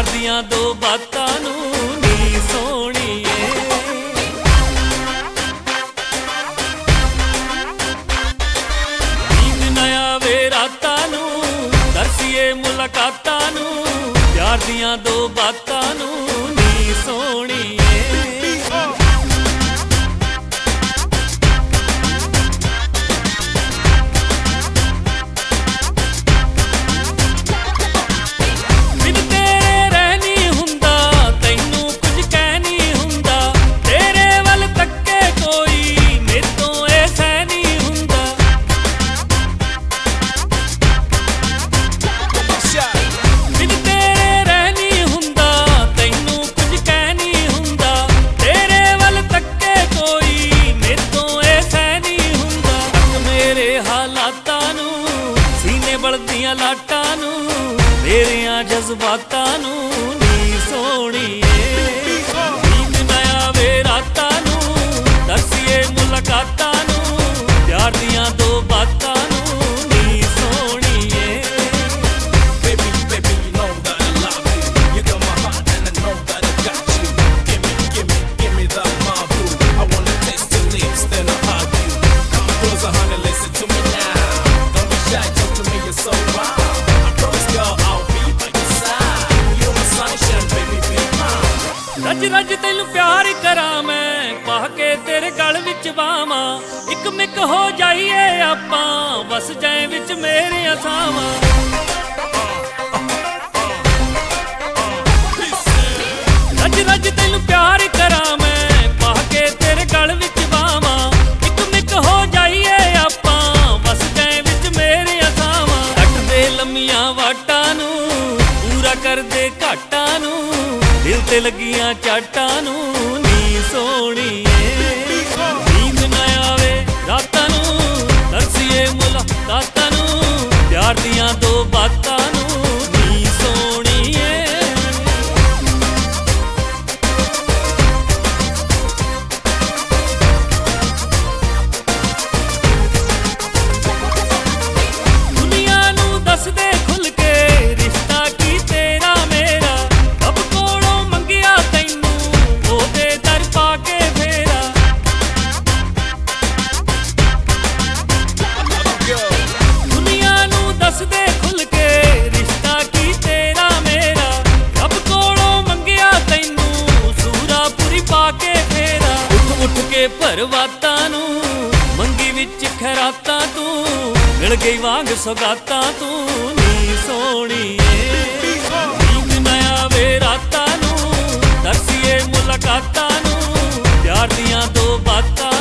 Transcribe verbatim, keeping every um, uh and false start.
ਦੀਆਂ ਦੋ ਬਾਤਾਂ ਨੂੰ ਨੀ ਸੋਹਣੀਏ। ਨੀਂਦ ਨਾ ਆਵੇ ਰਾਤਾਂ ਨੂੰ, ਤਰਸੀਏ ਮੁਲਾਕਾਤਾਂ ਨੂੰ, ਪਿਆਰ ਦੀਆਂ ਦੋ ਬਾਤਾਂ ਨੂੰ ਨੀ ਸੋਹਣੀਏ। ਬਲਦੀਆਂ ਲਾਟਾਂ ਨੂੰ, ਤੇਰਿਆਂ ਜਜ਼ਬਾਤਾਂ ਨੂੰ ਨੀ ਸੋਹਣੀਏ। ਨੀਂਦ ਨਾ ਆਵੇ ਰਾਤਾਂ ਨੂੰ, ਤਰਸੀਏ ਮੁਲਾਕਾਤਾਂ ਨੂੰ, ਪਿਆਰ ਦੀਆਂ ਦੋ ਬਾਤਾਂ ਨੂੰ ਨੀ ਸੋਹਣੀਏ। Baby, baby, you know that I love you. You got my heart and I know that I got you. Give me, give me, give me that my boo. I wanna taste your lips, then I'll hug you. Come closer, honey, listen to me now. Don't be shy, talk to me, you're so wild. I promise, girl, I'll be by your side. You're my sunshine, baby, be mine. ਰੱਜ ਰੱਜ ਤੈਨੂੰ ਪਿਆਰ ਕਰਾਂ ਮੈਂ, ਪਾ ਕੇ ਤੇਰੇ ਗਲ ਵਿੱਚ ਬਾਵਾਂ, ਇੱਕ ਮਿੱਕ ਹੋ ਜਾਈਏ ਆਪਾਂ, ਵਸ ਜਾਏ ਵਿੱਚ ਮੇਰੀਆਂ ਸਾਵਾਂ। ਰੱਜ ਰੱਜ ਤੈਨੂੰ ਪਿਆਰ ਕਰਾਂ ਮੈਂ, ਪਾ ਕੇ ਤੇਰੇ ਗਲ ਵਿੱਚ ਬਾਵਾਂ, ਇੱਕ ਮਿੱਕ ਹੋ ਜਾਈਏ ਆਪਾਂ, ਵਸ ਜਾਏ ਵਿੱਚ ਮੇਰੀਆਂ ਸਾਵਾਂ। ਕੱਟਦੇ ਲੰਮੀਆਂ ਵਾਟਾਂ ਨੂੰ, ਪੂਰਾ ਕਰਦੇ ਘਾਟਾਂ ਨੂੰ, ਦਿਲ ਤੇ ਲੱਗੀਆਂ ਚਾਟਾਂ ਨੂੰ ਨੀ ਸੋਹਣੀਏ। ਨੀਂਦ ਨਾ ਆਵੇ ਰਾਤਾਂ ਨੂੰ, ਤਰਸੀਏ ਮੁਲਾਕਾਤਾਂ ਨੂੰ, ਪਿਆਰ ਦੀਆਂ ਦੋ ਬਾਤਾਂ ਨੂੰ ਨੀ ਸੋਹਣੀਏ। ਦੁਨੀਆ ਨੂੰ ਦੱਸ ਦੇ ਖੁੱਲ ਕੇ, ਰਿਸ਼ਤਾ ਕੀ ਤੇਰਾ ਮੇਰਾ, ਰੱਬ ਕੋਲੋਂ ਮੰਗਿਆ ਤੈਨੂੰ, ਉਹਦੇ ਦਰ ਪਾ ਕੇ ਫੇਰਾ। ਦੁਨੀਆ ਨੂੰ ਦੱਸ ਦੇ ਖੁੱਲ ਕੇ, ਰਿਸ਼ਤਾ ਕੀ ਤੇਰਾ ਮੇਰਾ, ਰੱਬ ਕੋਲੋਂ ਮੰਗਿਆ ਤੈਨੂੰ, ਸੂਰਾ ਪੂਰੀ ਪਾ ਕੇ ਫੇਰਾ। ਉੱਠ ਉੱਠ ਕੇ ਭਰਵਾਤਾਂ ਨੂੰ, ਮੰਗੀ ਵਿੱਚ ਖੈਰਾਤਾਂ ਤੂੰ, ਮਿਲ ਗਈ ਵਾਂਗ ਸੌਗਾਤਾਂ ਤੂੰ ਨੀ ਸੋਹਣੀਏ। ਨੀਂਦ ਨਾ ਆਵੇ ਰਾਤਾਂ ਨੂੰ, ਤਰਸੀਏ ਮੁਲਾਕਾਤਾਂ ਨੂੰ, ਪਿਆਰ ਦੀਆਂ ਦੋ ਬਾਤਾਂ